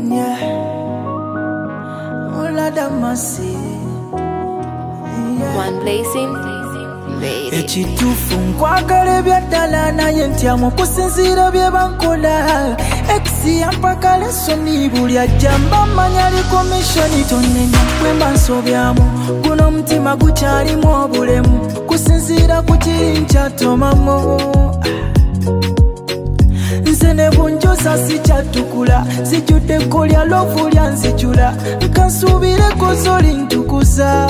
Yeah. Ola damasi. One blazing, baby. Ekitufu nkwagala byaddala naye ntyamu okusinziira bye bankola. Exi yampaka lesoni buli ajja mbamanya li komishoni tonnenya bwe mbansobyamu. Guno omutima gukyalimu obulemu kusinziira ku kiri nkyatomamu. Nze ne bunjosa sikyatukula zijjudde kolya lovu lyanzijula nkansuubireko zoli ntukuza.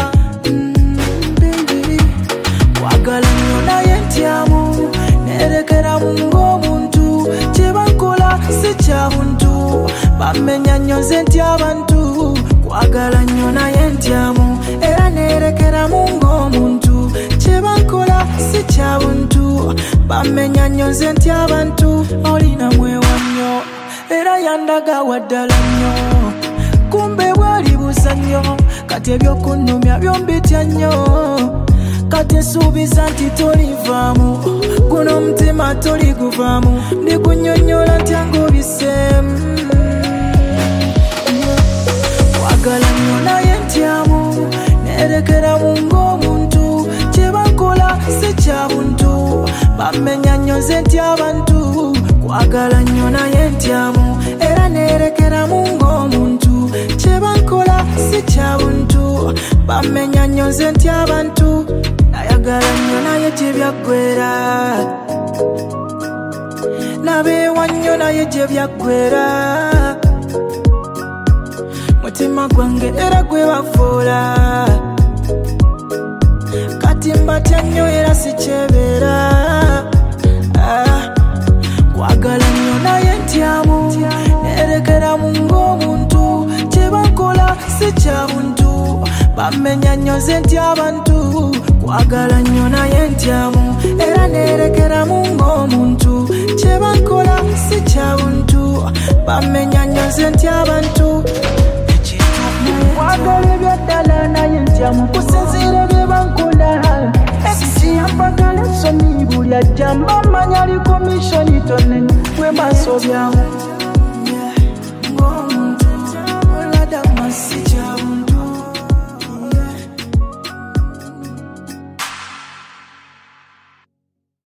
Kwagala nnyo naye ntyamu nerekeramu ng'omuntu kye bankola si kya buntu bamenya nnyo nze ntya abantu. Kwagala nnyo naye ntyamu era nerekeramu ng'omuntu kye bankola si kya buntu bamenya nnyo nze ntya abantu. Olina mwewa nnyo era yandaga waddala nnyo kumbe bwali busa nnyo kati ebyokunnumya byombitya nnyo. Kati nsuubiza nti tolivaamu guno omutima toliguvaamu ndikunnyonnyola ntya ng'obiseemu. Kwagala nnyo naye ntyamu nerekeramu ng'omuntu kye bankola si kya buntu bamenya nnyo nze ntya abantu. Kwagala nnyo naye ntyamu era nerekeramu ng'omuntu kye bankola si kya buntu bamenya nnyo nze ntya abantu. Nayagala nnyo naye gye byaggwera nabeewa nnyo naye gye byaggwera mutima gwange era gwe bafuula kati mbatya nnyo era sikyebeera. Kwagala nnyo naye ntyamu nerekeramu ng'omuntu kye bankola si kya buntu bamenya nnyo nze ntya abantu. Kwagala nnyo naye ntyamu era nerekeramu ng'omuntu kye bankola si kya buntu bamenya nnyo nze ntya abantu. Kwagala ebyaddala naye ntyamu kusinziira bye bankola. Exi yampaka lesoni buli ajja mbamanya li komishoni tonnenya bwe mbansobyamu.